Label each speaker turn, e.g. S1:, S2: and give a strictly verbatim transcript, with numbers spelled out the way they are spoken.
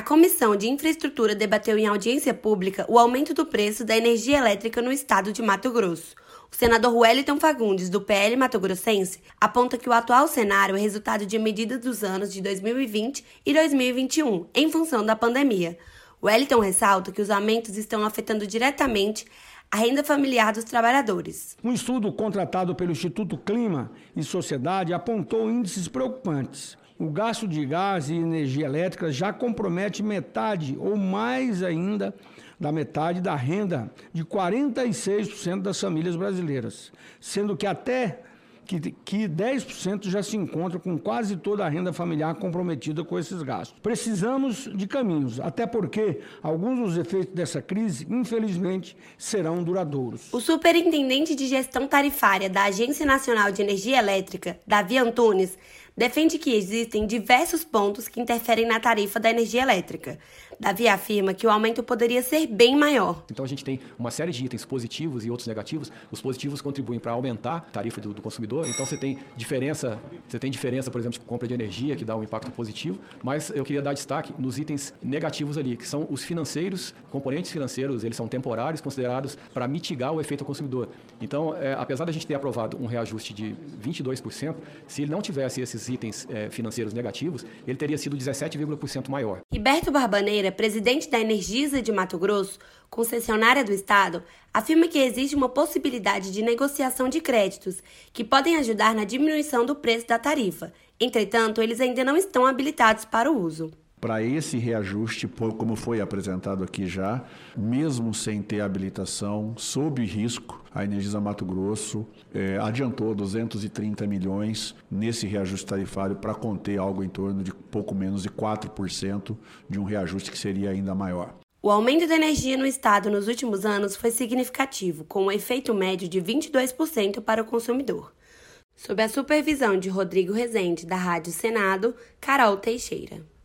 S1: Comissão de Infraestrutura debateu em audiência pública o aumento do preço da energia elétrica no estado de Mato Grosso. O senador Wellington Fagundes, do P L mato-grossense, aponta que o atual cenário é resultado de medidas dos anos de dois mil e vinte e dois mil e vinte e um, em função da pandemia. Wellington ressalta que os aumentos estão afetando diretamente a renda familiar dos trabalhadores.
S2: Um estudo contratado pelo Instituto Clima e Sociedade apontou índices preocupantes. O gasto de gás e energia elétrica já compromete metade ou mais ainda da metade da renda de quarenta e seis por cento das famílias brasileiras, sendo que até que, que dez por cento já se encontra com quase toda a renda familiar comprometida com esses gastos. Precisamos de caminhos, até porque alguns dos efeitos dessa crise, infelizmente, serão duradouros.
S1: O superintendente de gestão tarifária da Agência Nacional de Energia Elétrica, Davi Antunes, defende que existem diversos pontos que interferem na tarifa da energia elétrica. Davi afirma que o aumento poderia ser bem maior.
S3: Então a gente tem uma série de itens positivos e outros negativos. Os positivos contribuem para aumentar a tarifa do, do consumidor. Então você tem diferença, você tem diferença, por exemplo, de compra de energia, que dá um impacto positivo. Mas eu queria dar destaque nos itens negativos ali, que são os financeiros, componentes financeiros, eles são temporários, considerados para mitigar o efeito ao consumidor. Então, é, apesar da gente ter aprovado um reajuste de vinte e dois por cento, se ele não tivesse esses itens é, financeiros negativos, ele teria sido dezessete vírgula um por cento maior.
S1: Riberto Barbaneira, presidente da Energisa de Mato Grosso, concessionária do estado, afirma que existe uma possibilidade de negociação de créditos que podem ajudar na diminuição do preço da tarifa. Entretanto, eles ainda não estão habilitados para o uso.
S4: Para esse reajuste, como foi apresentado aqui já, mesmo sem ter habilitação, sob risco, a Energisa Mato Grosso eh, adiantou duzentos e trinta milhões nesse reajuste tarifário para conter algo em torno de pouco menos de quatro por cento de um reajuste que seria ainda maior.
S1: O aumento da energia no estado nos últimos anos foi significativo, com um efeito médio de vinte e dois por cento para o consumidor. Sob a supervisão de Rodrigo Rezende, da Rádio Senado, Carol Teixeira.